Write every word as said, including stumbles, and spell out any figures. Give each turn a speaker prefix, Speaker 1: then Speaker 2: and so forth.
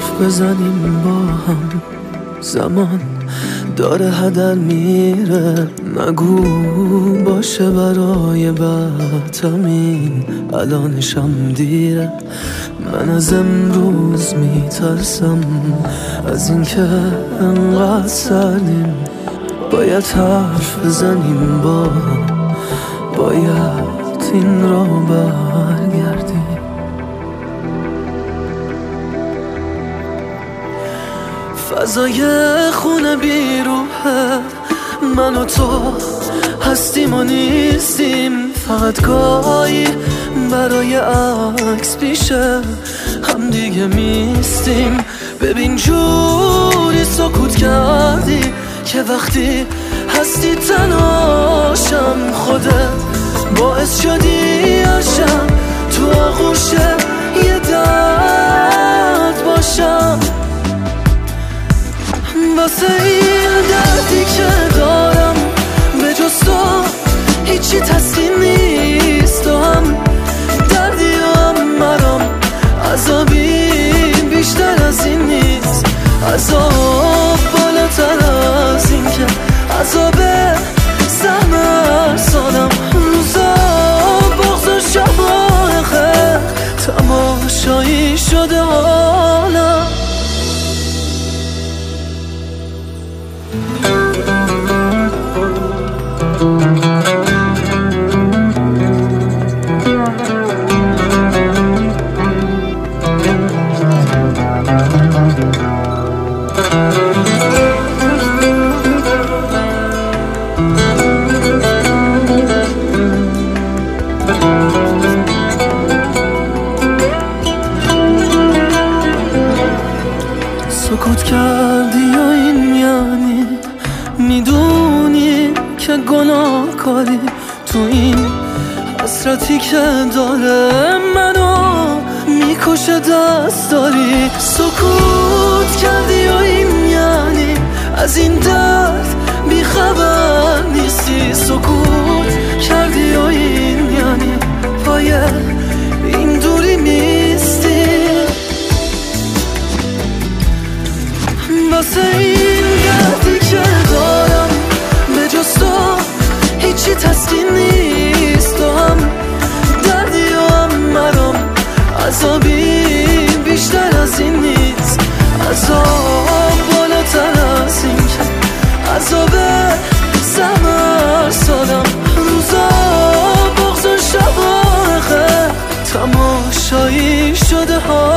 Speaker 1: حرف بزنیم با هم، زمان داره هدر میره. نگو باشه برای بعدمین، الانشم دیره. من از امروز میترسم از این که انقدر سردیم. باید حرف بزنیم با هم، باید این را برگردیم. فضای خونه بیروحه، من و تو هستیم و نیستیم. فقط گاهی برای عکس پیشه هم دیگه میستیم. ببین جوری سکوت کردی که وقتی هستی تنهاشم. خودت باعث شدی عشقم تو آغوش یه درد باشم. واسه این دردی که دارم به جز تو هیچی تسکین نیست. و هم دردی هم مرام عذابی بیشتر از این نیست. عذاب بالاتر از این که عذاب سهم ارسالم. روزا بغض و شبای خیر تماشایی شده حالم. سکوت کردی یا این یعنی میدونی که گناه کاری تو این حسرتی که داره منو میکشه دست داری. سکوت کردی یا این یعنی از این درد بیخبر نیستی. سکوت کردی یا این یعنی پای این دوری نیستی. واسه این دردی که دارم به جز تو هیچی تسکین نیست. و هم دردی هم مرام عذابی بیشتر از این نیست. عذاب بالاتر از این که عذاب سهم ارسالم. روزا بغض و شبای خیر تماشایی شده ها.